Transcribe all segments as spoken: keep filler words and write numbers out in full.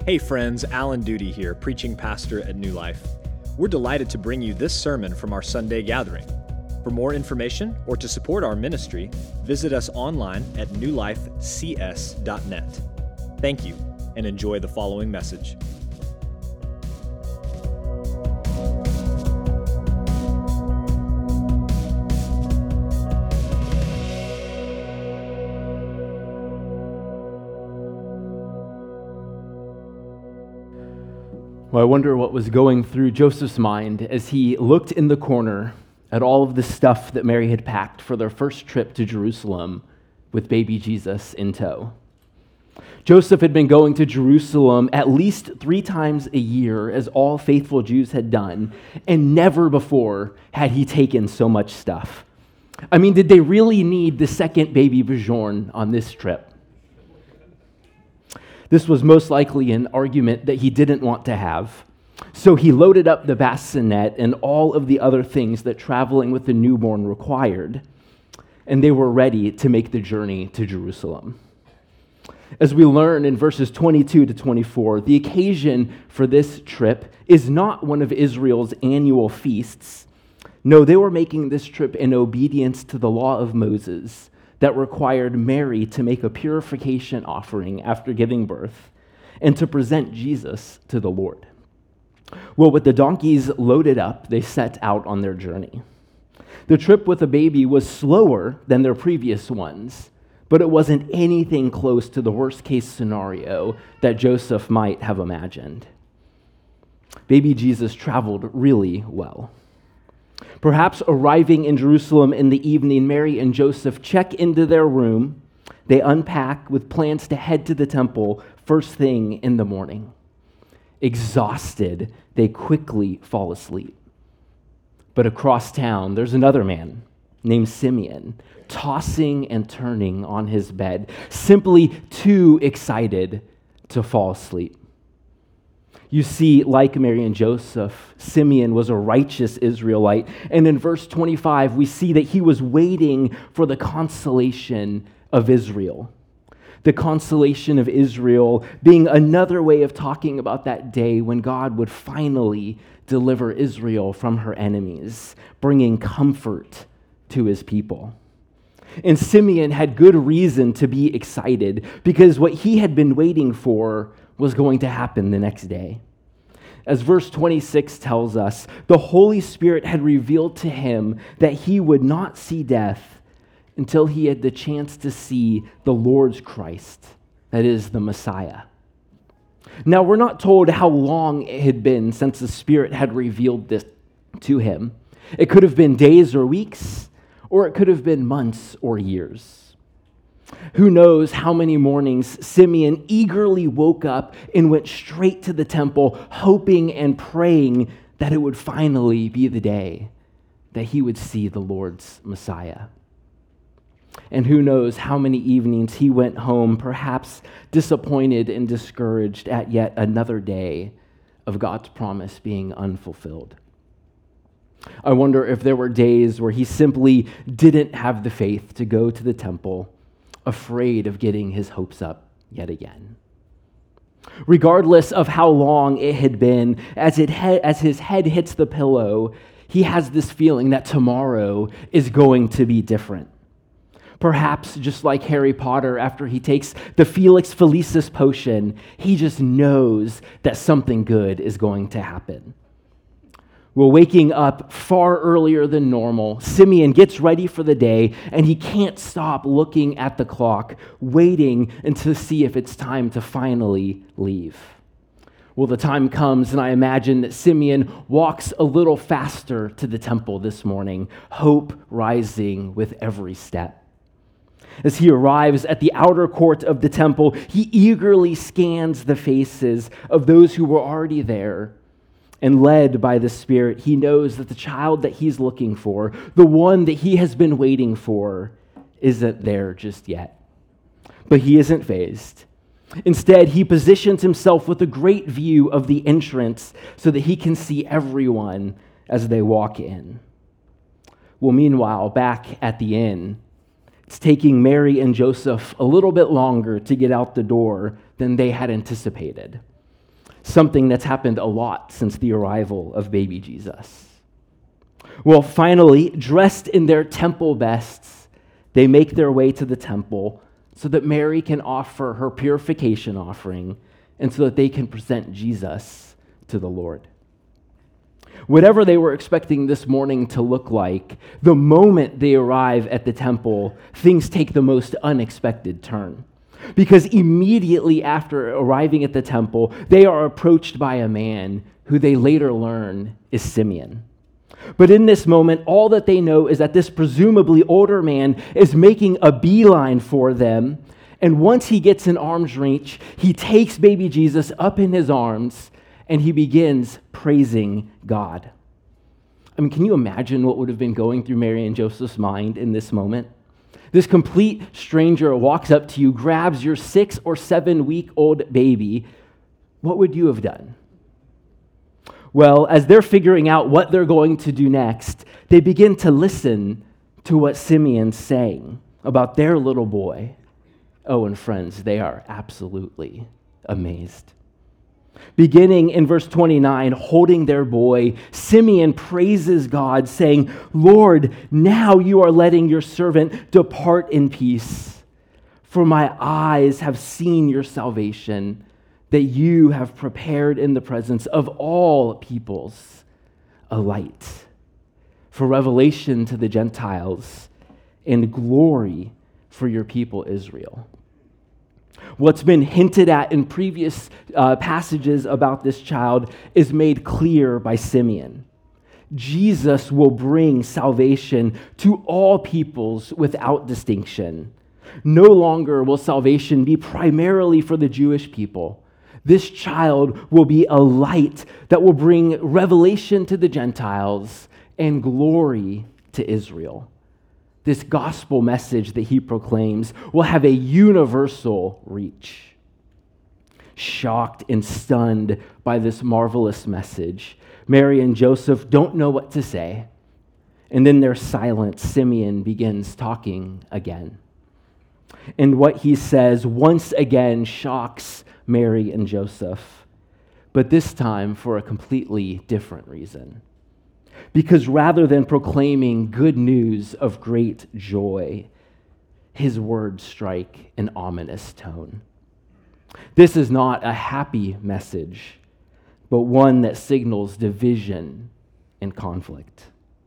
Hey friends, Alan Duty here, preaching pastor at New Life. We're delighted to bring you this sermon from our Sunday gathering. For more information or to support our ministry, visit us online at new life c s dot net. Thank you, and enjoy the following message. Well, I wonder what was going through Joseph's mind as he looked in the corner at all of the stuff that Mary had packed for their first trip to Jerusalem with baby Jesus in tow. Joseph had been going to Jerusalem at least three times a year, as all faithful Jews had done, and never before had he taken so much stuff. I mean, did they really need the second baby Bjorn on this trip? This was most likely an argument that he didn't want to have. So he loaded up the bassinet and all of the other things that traveling with the newborn required, and they were ready to make the journey to Jerusalem. As we learn in verses twenty-two to twenty-four, the occasion for this trip is not one of Israel's annual feasts. No, they were making this trip in obedience to the law of Moses that required Mary to make a purification offering after giving birth and to present Jesus to the Lord. Well, with the donkeys loaded up, they set out on their journey. The trip with the baby was slower than their previous ones, but it wasn't anything close to the worst-case scenario that Joseph might have imagined. Baby Jesus traveled really well. Perhaps arriving in Jerusalem in the evening, Mary and Joseph check into their room. They unpack with plans to head to the temple first thing in the morning. Exhausted, they quickly fall asleep. But across town, there's another man named Simeon, tossing and turning on his bed, simply too excited to fall asleep. You see, like Mary and Joseph, Simeon was a righteous Israelite. And in verse twenty-five, we see that he was waiting for the consolation of Israel. The consolation of Israel being another way of talking about that day when God would finally deliver Israel from her enemies, bringing comfort to his people. And Simeon had good reason to be excited because what he had been waiting for was going to happen the next day. As verse twenty-six tells us, the Holy Spirit had revealed to him that he would not see death until he had the chance to see the Lord's Christ, that is, the Messiah. Now, we're not told how long it had been since the Spirit had revealed this to him. It could have been days or weeks, or it could have been months or years. Who knows how many mornings Simeon eagerly woke up and went straight to the temple, hoping and praying that it would finally be the day that he would see the Lord's Messiah. And who knows how many evenings he went home, perhaps disappointed and discouraged at yet another day of God's promise being unfulfilled. I wonder if there were days where he simply didn't have the faith to go to the temple, afraid of getting his hopes up yet again. Regardless of how long it had been, as, it he- as his head hits the pillow, he has this feeling that tomorrow is going to be different. Perhaps just like Harry Potter after he takes the Felix Felicis potion, he just knows that something good is going to happen. Well, waking up far earlier than normal, Simeon gets ready for the day, and he can't stop looking at the clock, waiting until to see if it's time to finally leave. Well, the time comes, and I imagine that Simeon walks a little faster to the temple this morning, hope rising with every step. As he arrives at the outer court of the temple, he eagerly scans the faces of those who were already there. And led by the Spirit, he knows that the child that he's looking for, the one that he has been waiting for, isn't there just yet. But he isn't fazed. Instead, he positions himself with a great view of the entrance so that he can see everyone as they walk in. Well, meanwhile, back at the inn, it's taking Mary and Joseph a little bit longer to get out the door than they had anticipated. something that's happened a lot since the arrival of baby Jesus. Well, finally, dressed in their temple bests, they make their way to the temple so that Mary can offer her purification offering and so that they can present Jesus to the Lord. Whatever they were expecting this morning to look like, the moment they arrive at the temple, things take the most unexpected turn. Because immediately after arriving at the temple, they are approached by a man who they later learn is Simeon. But in this moment, all that they know is that this presumably older man is making a beeline for them. And once he gets in arm's reach, he takes baby Jesus up in his arms and he begins praising God. I mean, can you imagine what would have been going through Mary and Joseph's mind in this moment? This complete stranger walks up to you, grabs your six or seven week old baby. What would you have done? Well, as they're figuring out what they're going to do next, they begin to listen to what Simeon's saying about their little boy. Oh, and friends, they are absolutely amazed. Beginning in verse twenty-nine, holding their boy, Simeon praises God, saying, "Lord, now you are letting your servant depart in peace, for my eyes have seen your salvation, that you have prepared in the presence of all peoples a light for revelation to the Gentiles and glory for your people Israel." What's been hinted at in previous uh, passages about this child is made clear by Simeon. Jesus will bring salvation to all peoples without distinction. No longer will salvation be primarily for the Jewish people. This child will be a light that will bring revelation to the Gentiles and glory to Israel. This gospel message that he proclaims will have a universal reach. Shocked and stunned by this marvelous message, Mary and Joseph don't know what to say. And in their silence, Simeon begins talking again. And what he says once again shocks Mary and Joseph, but this time for a completely different reason. Because rather than proclaiming good news of great joy, his words strike an ominous tone. This is not a happy message, but one that signals division and conflict.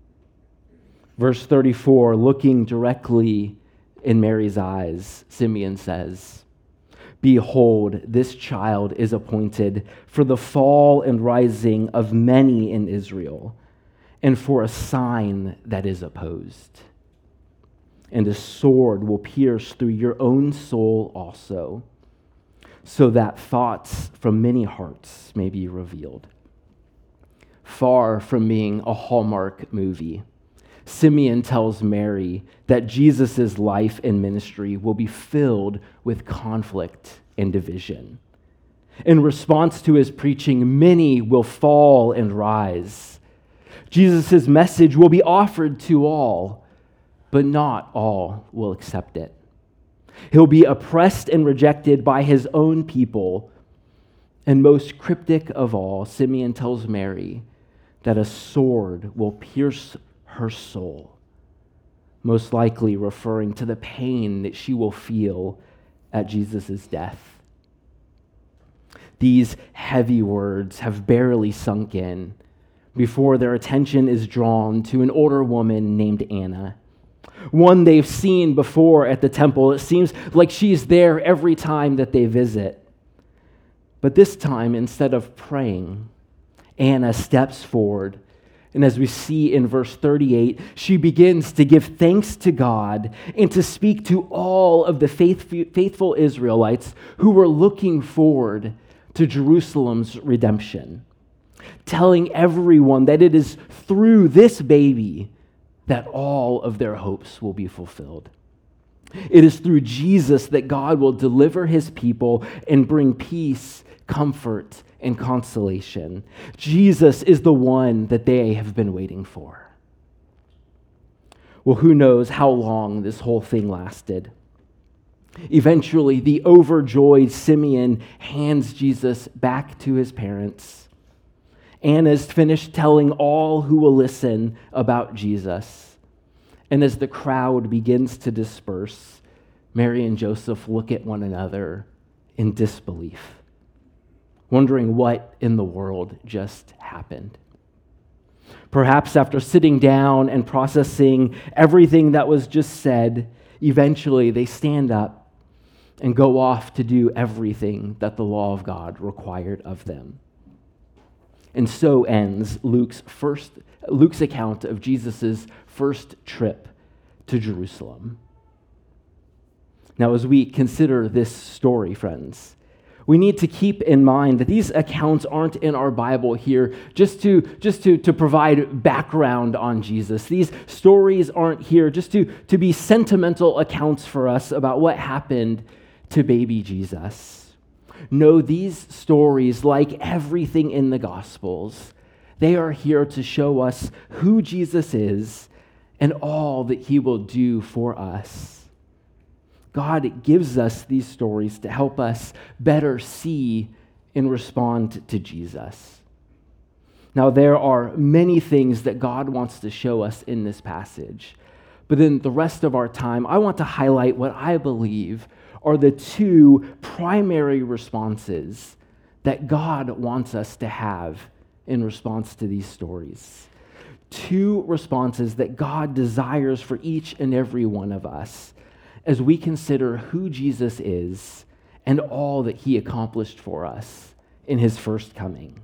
Verse thirty-four, looking directly in Mary's eyes, Simeon says, "Behold, this child is appointed for the fall and rising of many in Israel, and for a sign that is opposed. And a sword will pierce through your own soul also, so that thoughts from many hearts may be revealed." Far from being a Hallmark movie, Simeon tells Mary that Jesus' life and ministry will be filled with conflict and division. In response to his preaching, many will fall and rise. Jesus' message will be offered to all, but not all will accept it. He'll be oppressed and rejected by his own people. And most cryptic of all, Simeon tells Mary that a sword will pierce her soul, most likely referring to the pain that she will feel at Jesus' death. These heavy words have barely sunk in before their attention is drawn to an older woman named Anna, one they've seen before at the temple. It seems like she's there every time that they visit. But this time, instead of praying, Anna steps forward, and as we see in verse thirty-eight, she begins to give thanks to God and to speak to all of the faithful Israelites who were looking forward to Jerusalem's redemption, telling everyone that it is through this baby that all of their hopes will be fulfilled. It is through Jesus that God will deliver his people and bring peace, comfort, and consolation. Jesus is the one that they have been waiting for. Well, who knows how long this whole thing lasted? Eventually, the overjoyed Simeon hands Jesus back to his parents. Anna's finished telling all who will listen about Jesus. And as the crowd begins to disperse, Mary and Joseph look at one another in disbelief, wondering what in the world just happened. Perhaps after sitting down and processing everything that was just said, eventually they stand up and go off to do everything that the law of God required of them. And so ends Luke's first Luke's account of Jesus' first trip to Jerusalem. Now, as we consider this story, friends, we need to keep in mind that these accounts aren't in our Bible here just to, just to, to provide background on Jesus. These stories aren't here just to, to be sentimental accounts for us about what happened to baby Jesus. No, these stories, like everything in the Gospels, they are here to show us who Jesus is and all that he will do for us. God gives us these stories to help us better see and respond to Jesus. Now, there are many things that God wants to show us in this passage, but in the rest of our time, I want to highlight what I believe are the two primary responses that God wants us to have in response to these stories. Two responses that God desires for each and every one of us as we consider who Jesus is and all that he accomplished for us in his first coming.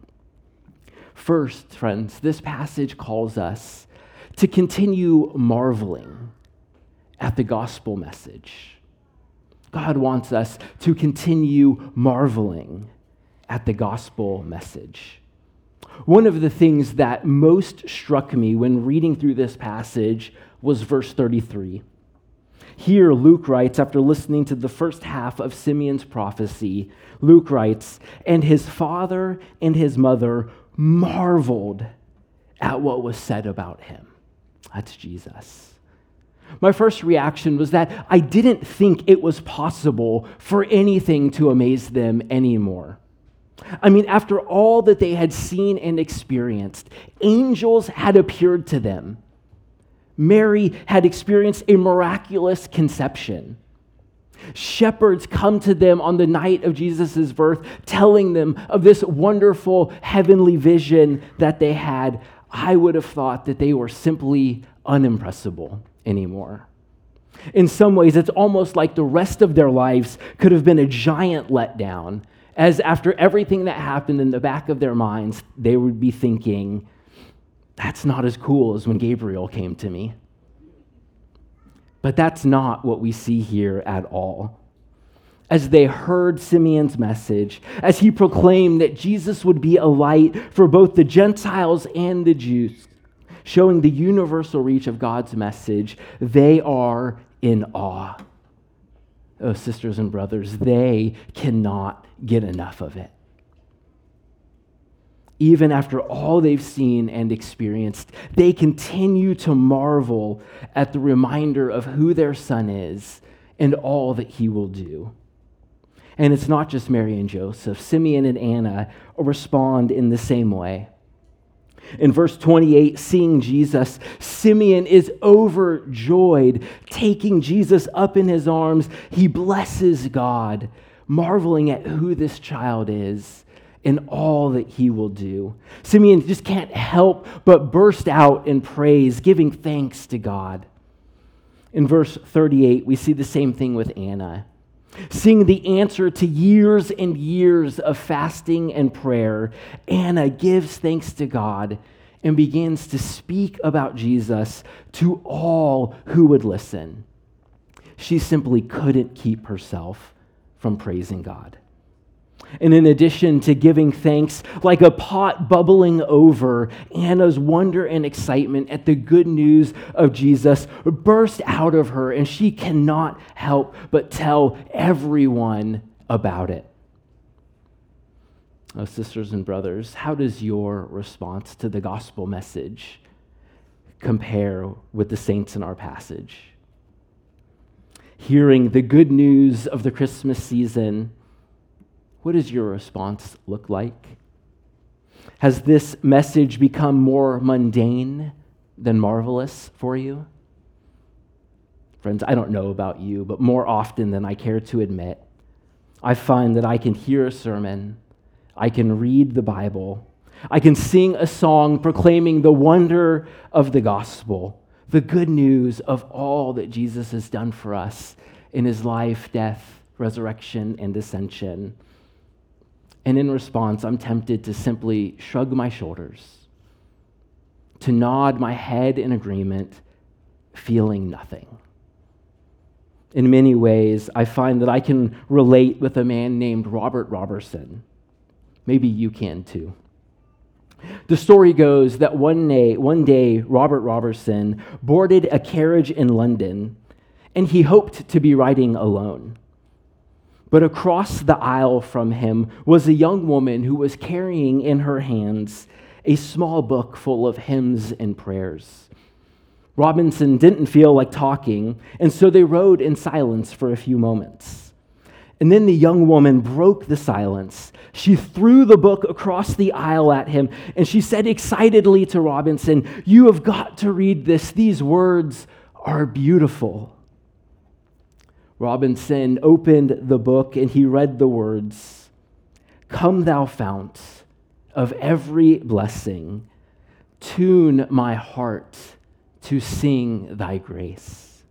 First, friends, this passage calls us to continue marveling at the gospel message. God wants us to continue marveling at the gospel message. One of the things that most struck me when reading through this passage was verse thirty-three. Here, Luke writes, after listening to the first half of Simeon's prophecy, Luke writes, "And his father and his mother marveled at what was said about him." That's Jesus. My first reaction was that I didn't think it was possible for anything to amaze them anymore. I mean, after all that they had seen and experienced, angels had appeared to them. Mary had experienced a miraculous conception. Shepherds come to them on the night of Jesus' birth, telling them of this wonderful heavenly vision that they had. I would have thought that they were simply unimpressible anymore. In some ways, it's almost like the rest of their lives could have been a giant letdown, as after everything that happened in the back of their minds, they would be thinking, that's not as cool as when Gabriel came to me. But that's not what we see here at all. As they heard Simeon's message, as he proclaimed that Jesus would be a light for both the Gentiles and the Jews, showing the universal reach of God's message, they are in awe. Oh, sisters and brothers, they cannot get enough of it. Even after all they've seen and experienced, they continue to marvel at the reminder of who their son is and all that he will do. And it's not just Mary and Joseph. Simeon and Anna respond in the same way. In verse twenty-eight, seeing Jesus, Simeon is overjoyed. Taking Jesus up in his arms, he blesses God, marveling at who this child is and all that he will do. Simeon just can't help but burst out in praise, giving thanks to God. In verse thirty-eight, we see the same thing with Anna. Seeing the answer to years and years of fasting and prayer, Anna gives thanks to God and begins to speak about Jesus to all who would listen. She simply couldn't keep herself from praising God. And in addition to giving thanks, like a pot bubbling over, Anna's wonder and excitement at the good news of Jesus burst out of her, and she cannot help but tell everyone about it. Oh, sisters and brothers, how does your response to the gospel message compare with the saints in our passage? hearing the good news of the Christmas season, what does your response look like? Has this message become more mundane than marvelous for you? Friends, I don't know about you, but more often than I care to admit, I find that I can hear a sermon, I can read the Bible, I can sing a song proclaiming the wonder of the gospel, the good news of all that Jesus has done for us in his life, death, resurrection, and ascension. And in response, I'm tempted to simply shrug my shoulders, to nod my head in agreement, feeling nothing. In many ways, I find that I can relate with a man named Robert Robertson. Maybe you can too. The story goes that one day, one day, Robert Robertson boarded a carriage in London, and he hoped to be riding alone. But across the aisle from him was a young woman who was carrying in her hands a small book full of hymns and prayers. Robinson didn't feel like talking, and so they rode in silence for a few moments. And then the young woman broke the silence. She threw the book across the aisle at him, and she said excitedly to Robinson, "You have got to read this. These words are beautiful." Robinson opened the book and he read the words, "Come thou fount of every blessing, tune my heart to sing thy grace."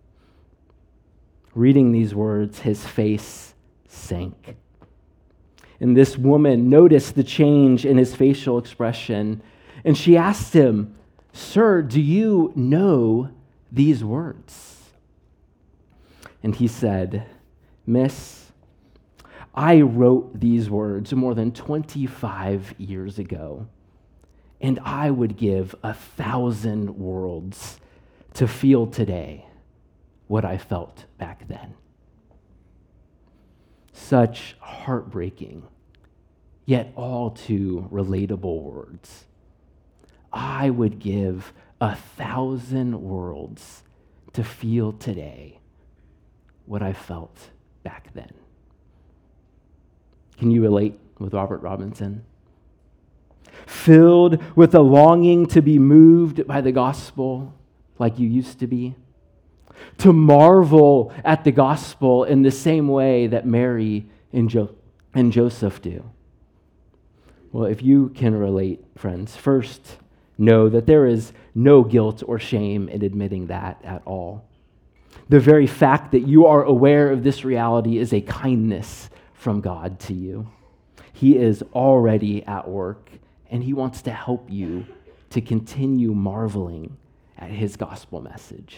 Reading these words, his face sank. And this woman noticed the change in his facial expression, and she asked him, "Sir, do you know these words?" And he said, "Miss, I wrote these words more than twenty-five years ago, and I would give a thousand worlds to feel today what I felt back then." Such heartbreaking, yet all too relatable words. I would give a thousand worlds to feel today what I felt back then. Can you relate with Robert Robinson? Filled with a longing to be moved by the gospel like you used to be? To marvel at the gospel in the same way that Mary and, jo- and Joseph do? Well, if you can relate, friends, first know that there is no guilt or shame in admitting that at all. The very fact that you are aware of this reality is a kindness from God to you. He is already at work, and he wants to help you to continue marveling at his gospel message.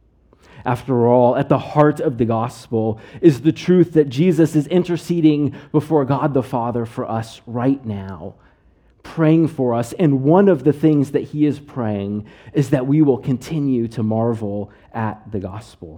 After all, at the heart of the gospel is the truth that Jesus is interceding before God the Father for us right now, praying for us. And one of the things that he is praying is that we will continue to marvel at the gospel.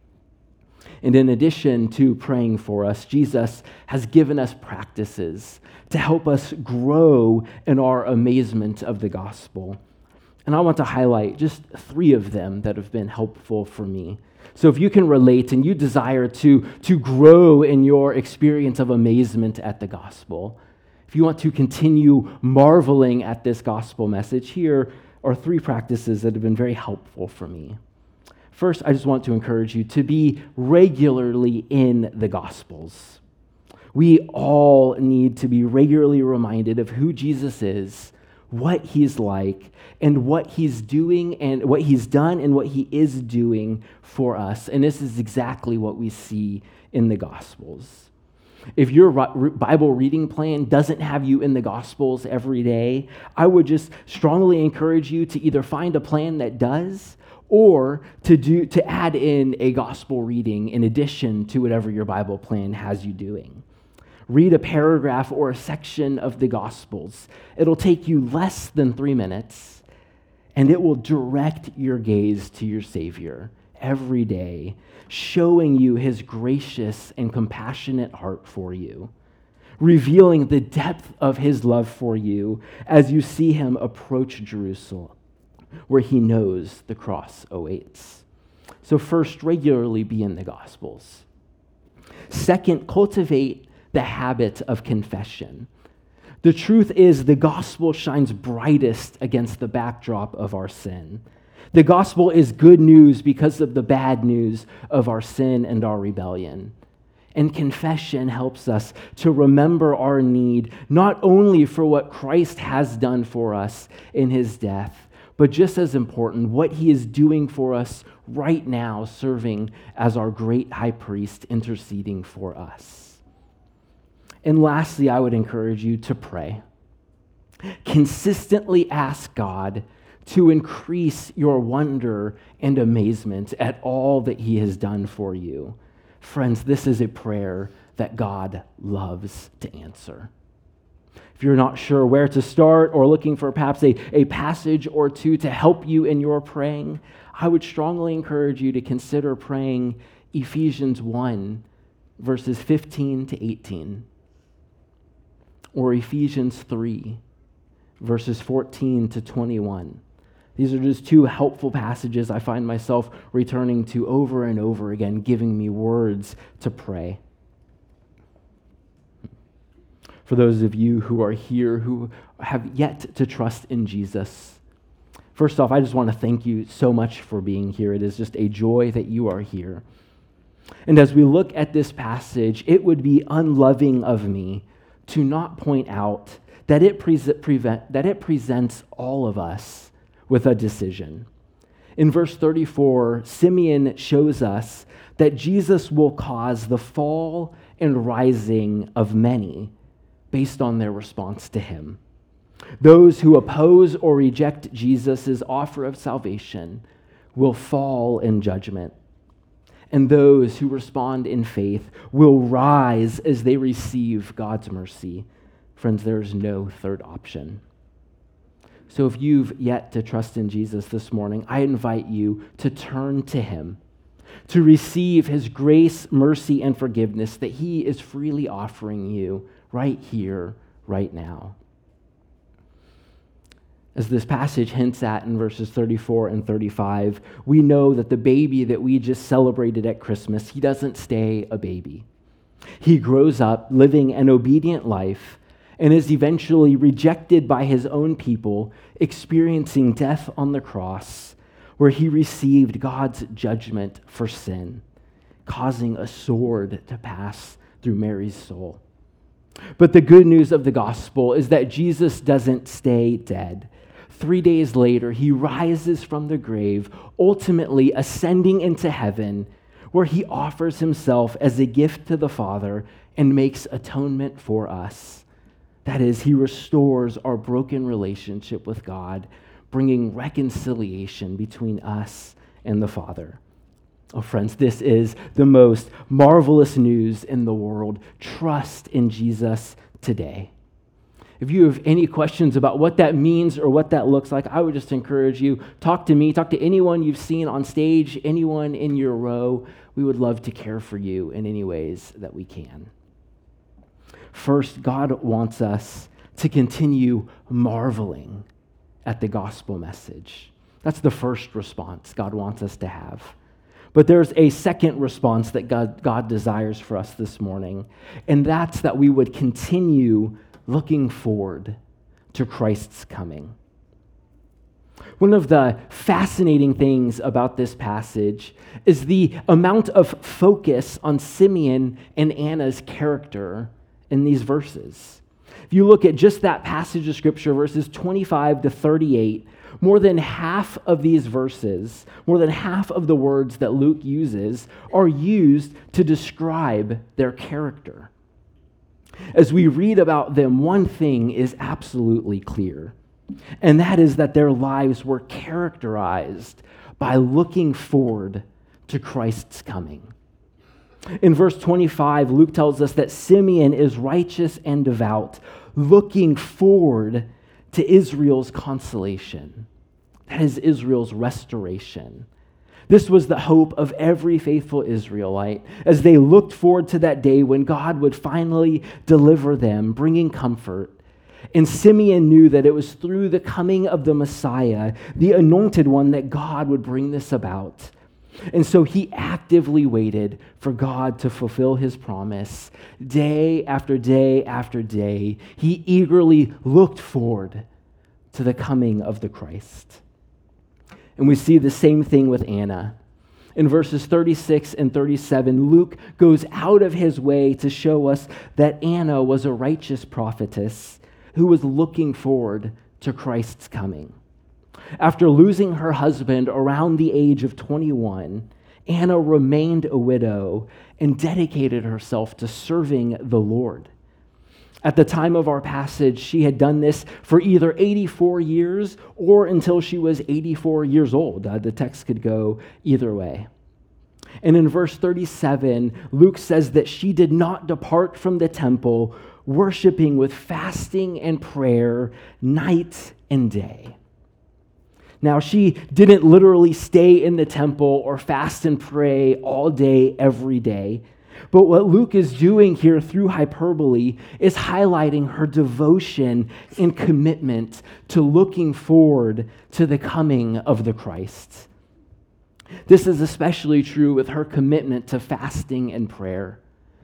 And in addition to praying for us, Jesus has given us practices to help us grow in our amazement of the gospel. And I want to highlight just three of them that have been helpful for me. So if you can relate and you desire to, to grow in your experience of amazement at the gospel, if you want to continue marveling at this gospel message, here are three practices that have been very helpful for me. First, I just want to encourage you to be regularly in the Gospels. We all need to be regularly reminded of who Jesus is, what he's like, and what he's doing and what he's done and what he is doing for us. And this is exactly what we see in the Gospels. If your Bible reading plan doesn't have you in the Gospels every day, I would just strongly encourage you to either find a plan that does, or to do to add in a gospel reading in addition to whatever your Bible plan has you doing. Read a paragraph or a section of the Gospels. It'll take you less than three minutes, and it will direct your gaze to your Savior every day, showing you his gracious and compassionate heart for you, revealing the depth of his love for you as you see him approach Jerusalem, where he knows the cross awaits. So first, regularly be in the Gospels. Second, cultivate the habit of confession. The truth is, the gospel shines brightest against the backdrop of our sin. The gospel is good news because of the bad news of our sin and our rebellion. And confession helps us to remember our need, not only for what Christ has done for us in his death, but just as important, what he is doing for us right now, serving as our great high priest, interceding for us. And lastly, I would encourage you to pray. Consistently ask God to increase your wonder and amazement at all that he has done for you. Friends, this is a prayer that God loves to answer. If you're not sure where to start or looking for perhaps a, a passage or two to help you in your praying, I would strongly encourage you to consider praying Ephesians one, verses fifteen to eighteen, or Ephesians three, verses fourteen to twenty-one. These are just two helpful passages I find myself returning to over and over again, giving me words to pray. For those of you who are here who have yet to trust in Jesus, first off, I just want to thank you so much for being here. It is just a joy that you are here. And as we look at this passage, it would be unloving of me to not point out that it, pre- prevent, that it presents all of us with a decision. In verse thirty-four, Simeon shows us that Jesus will cause the fall and rising of many based on their response to him. Those who oppose or reject Jesus' offer of salvation will fall in judgment, and those who respond in faith will rise as they receive God's mercy. Friends, there is no third option. So if you've yet to trust in Jesus this morning, I invite you to turn to him, to receive his grace, mercy, and forgiveness that he is freely offering you right here, right now. As this passage hints at in verses thirty-four and thirty-five, we know that the baby that we just celebrated at Christmas, he doesn't stay a baby. He grows up living an obedient life and is eventually rejected by his own people, experiencing death on the cross, where he received God's judgment for sin, causing a sword to pass through Mary's soul. But the good news of the gospel is that Jesus doesn't stay dead. Three days later, he rises from the grave, ultimately ascending into heaven, where he offers himself as a gift to the Father and makes atonement for us. That is, he restores our broken relationship with God, bringing reconciliation between us and the Father. Oh, friends, this is the most marvelous news in the world. Trust in Jesus today. If you have any questions about what that means or what that looks like, I would just encourage you, talk to me, talk to anyone you've seen on stage, anyone in your row. We would love to care for you in any ways that we can. First, God wants us to continue marveling at the gospel message. That's the first response God wants us to have. But there's a second response that God, God desires for us this morning, and that's that we would continue looking forward to Christ's coming. One of the fascinating things about this passage is the amount of focus on Simeon and Anna's character in these verses. If you look at just that passage of Scripture, verses twenty-five to thirty-eight, more than half of these verses, more than half of the words that Luke uses are used to describe their character. As we read about them, one thing is absolutely clear, and that is that their lives were characterized by looking forward to Christ's coming. In verse twenty-five, Luke tells us that Simeon is righteous and devout, looking forward to Israel's consolation. That is Israel's restoration. This was the hope of every faithful Israelite as they looked forward to that day when God would finally deliver them, bringing comfort. And Simeon knew that it was through the coming of the Messiah, the anointed one, that God would bring this about. And so he actively waited for God to fulfill his promise. Day after day after day, he eagerly looked forward to the coming of the Christ. And we see the same thing with Anna. In verses thirty-six and thirty-seven, Luke goes out of his way to show us that Anna was a righteous prophetess who was looking forward to Christ's coming. After losing her husband around the age of twenty-one, Anna remained a widow and dedicated herself to serving the Lord. At the time of our passage, she had done this for either eighty-four years or until she was eighty-four years old. Uh, the text could go either way. And in verse thirty-seven, Luke says that she did not depart from the temple, worshiping with fasting and prayer night and day. Now, she didn't literally stay in the temple or fast and pray all day, every day. But what Luke is doing here through hyperbole is highlighting her devotion and commitment to looking forward to the coming of the Christ. This is especially true with her commitment to fasting and prayer.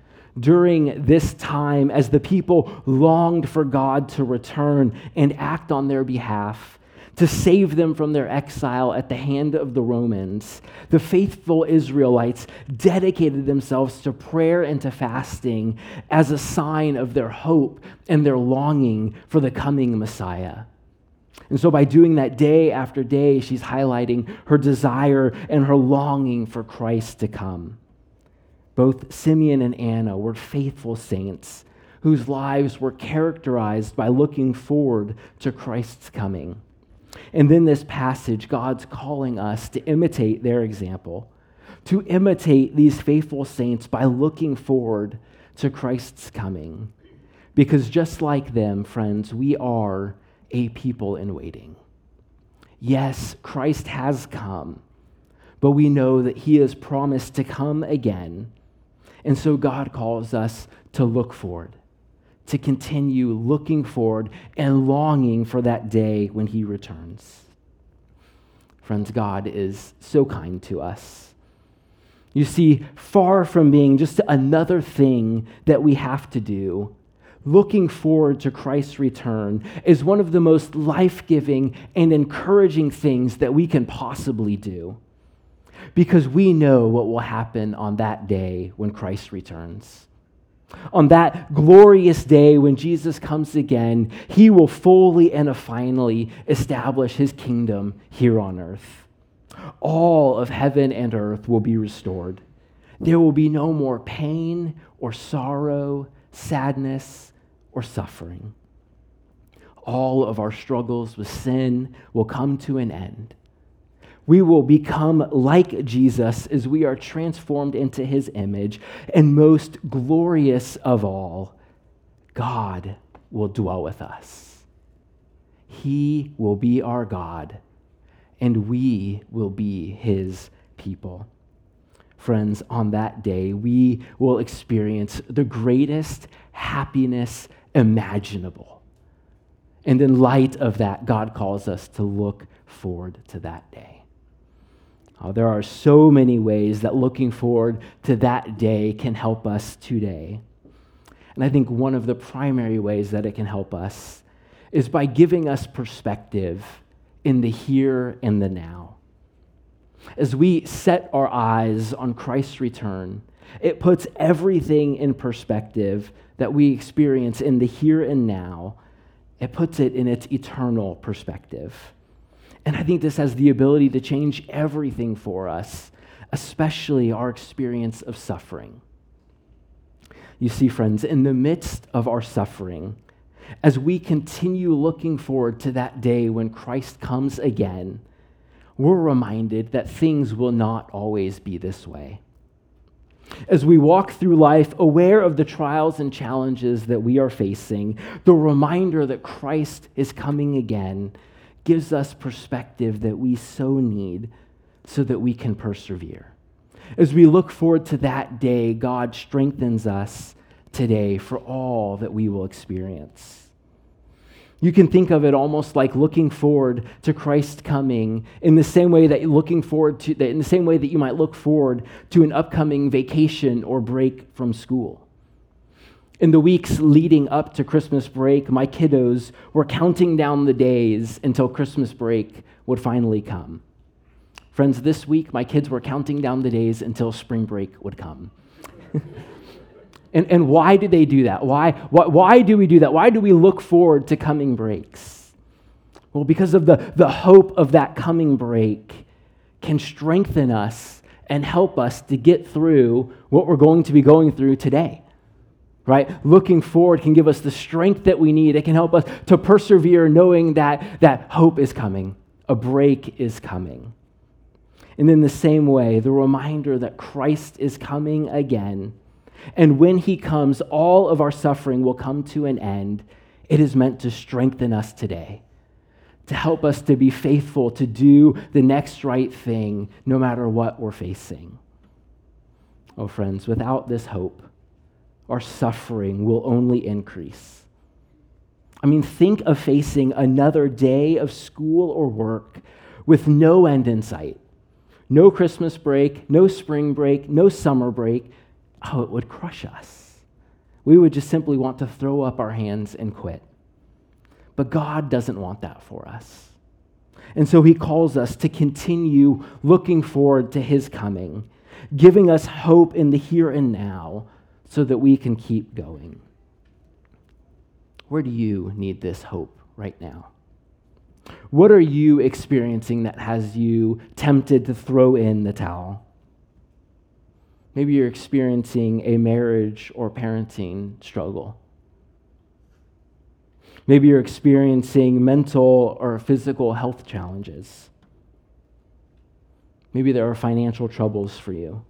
During this time, as the people longed for God to return and act on their behalf, to save them from their exile at the hand of the Romans, the faithful Israelites dedicated themselves to prayer and to fasting as a sign of their hope and their longing for the coming Messiah. And so by doing that day after day, she's highlighting her desire and her longing for Christ to come. Both Simeon and Anna were faithful saints whose lives were characterized by looking forward to Christ's coming. And in this passage, God's calling us to imitate their example, to imitate these faithful saints by looking forward to Christ's coming. Because just like them, friends, we are a people in waiting. Yes, Christ has come, but we know that he has promised to come again. And so God calls us to look forward, to continue looking forward and longing for that day when he returns. Friends, God is so kind to us. You see, far from being just another thing that we have to do, looking forward to Christ's return is one of the most life-giving and encouraging things that we can possibly do, because we know what will happen on that day when Christ returns. On that glorious day when Jesus comes again, he will fully and finally establish his kingdom here on earth. All of heaven and earth will be restored. There will be no more pain or sorrow, sadness or suffering. All of our struggles with sin will come to an end. We will become like Jesus as we are transformed into his image. And most glorious of all, God will dwell with us. He will be our God, and we will be his people. Friends, on that day, we will experience the greatest happiness imaginable. And in light of that, God calls us to look forward to that day. Uh, there are so many ways that looking forward to that day can help us today. And I think one of the primary ways that it can help us is by giving us perspective in the here and the now. As we set our eyes on Christ's return, it puts everything in perspective that we experience in the here and now. It puts it in its eternal perspective. And I think this has the ability to change everything for us, especially our experience of suffering. You see, friends, in the midst of our suffering, as we continue looking forward to that day when Christ comes again, we're reminded that things will not always be this way. As we walk through life aware of the trials and challenges that we are facing, the reminder that Christ is coming again gives us perspective that we so need so that we can persevere. As we look forward to that day, God strengthens us today for all that we will experience. You can think of it almost like looking forward to Christ coming in the same way that you're looking forward to, in the same way that you might look forward to an upcoming vacation or break from school. In the weeks leading up to Christmas break, my kiddos were counting down the days until Christmas break would finally come. Friends, this week, my kids were counting down the days until spring break would come. And, and why do they do that? Why, why, why do we do that? Why do we look forward to coming breaks? Well, because of the, the hope of that coming break can strengthen us and help us to get through what we're going to be going through today, right? Looking forward can give us the strength that we need. It can help us to persevere knowing that, that hope is coming, a break is coming. And in the same way, the reminder that Christ is coming again. And when he comes, all of our suffering will come to an end. It is meant to strengthen us today, to help us to be faithful, to do the next right thing, no matter what we're facing. Oh, friends, without this hope, our suffering will only increase. I mean, think of facing another day of school or work with no end in sight. No Christmas break, no spring break, no summer break. Oh, it would crush us. We would just simply want to throw up our hands and quit. But God doesn't want that for us. And so he calls us to continue looking forward to his coming, giving us hope in the here and now so that we can keep going. Where do you need this hope right now? What are you experiencing that has you tempted to throw in the towel? Maybe you're experiencing a marriage or parenting struggle. Maybe you're experiencing mental or physical health challenges. Maybe there are financial troubles for you.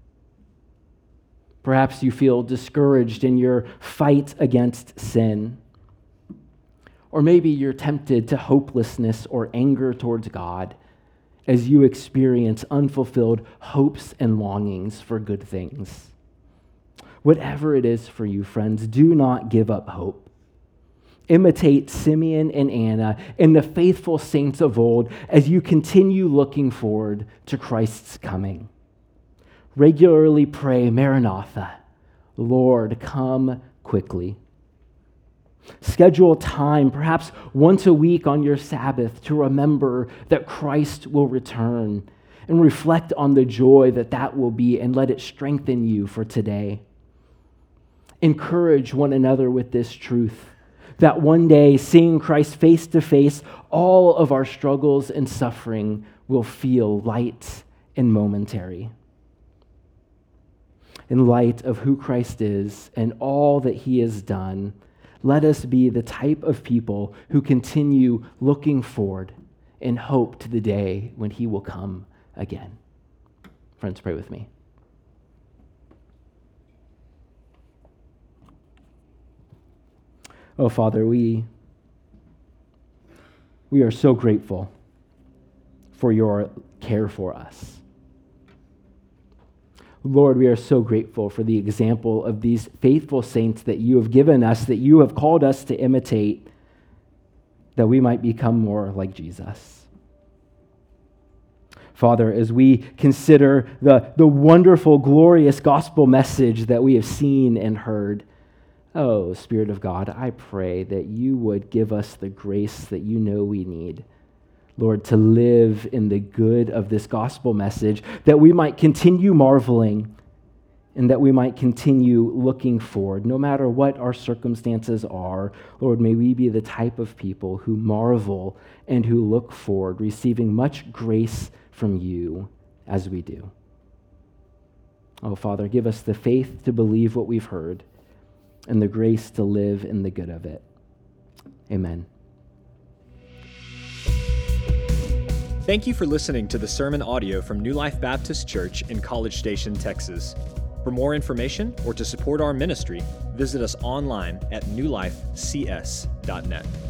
Perhaps you feel discouraged in your fight against sin. Or maybe you're tempted to hopelessness or anger towards God as you experience unfulfilled hopes and longings for good things. Whatever it is for you, friends, do not give up hope. Imitate Simeon and Anna and the faithful saints of old as you continue looking forward to Christ's coming. Regularly pray, Maranatha, Lord, come quickly. Schedule time, perhaps once a week on your Sabbath, to remember that Christ will return and reflect on the joy that that will be and let it strengthen you for today. Encourage one another with this truth, that one day, seeing Christ face to face, all of our struggles and suffering will feel light and momentary. In light of who Christ is and all that he has done, let us be the type of people who continue looking forward in hope to the day when he will come again. Friends, pray with me. Oh, Father, we, we are so grateful for your care for us. Lord, we are so grateful for the example of these faithful saints that you have given us, that you have called us to imitate, that we might become more like Jesus. Father, as we consider the, the wonderful, glorious gospel message that we have seen and heard, oh, Spirit of God, I pray that you would give us the grace that you know we need, Lord, to live in the good of this gospel message, that we might continue marveling and that we might continue looking forward, no matter what our circumstances are. Lord, may we be the type of people who marvel and who look forward, receiving much grace from you as we do. Oh, Father, give us the faith to believe what we've heard and the grace to live in the good of it. Amen. Thank you for listening to the sermon audio from New Life Baptist Church in College Station, Texas. For more information or to support our ministry, visit us online at new life c s dot net.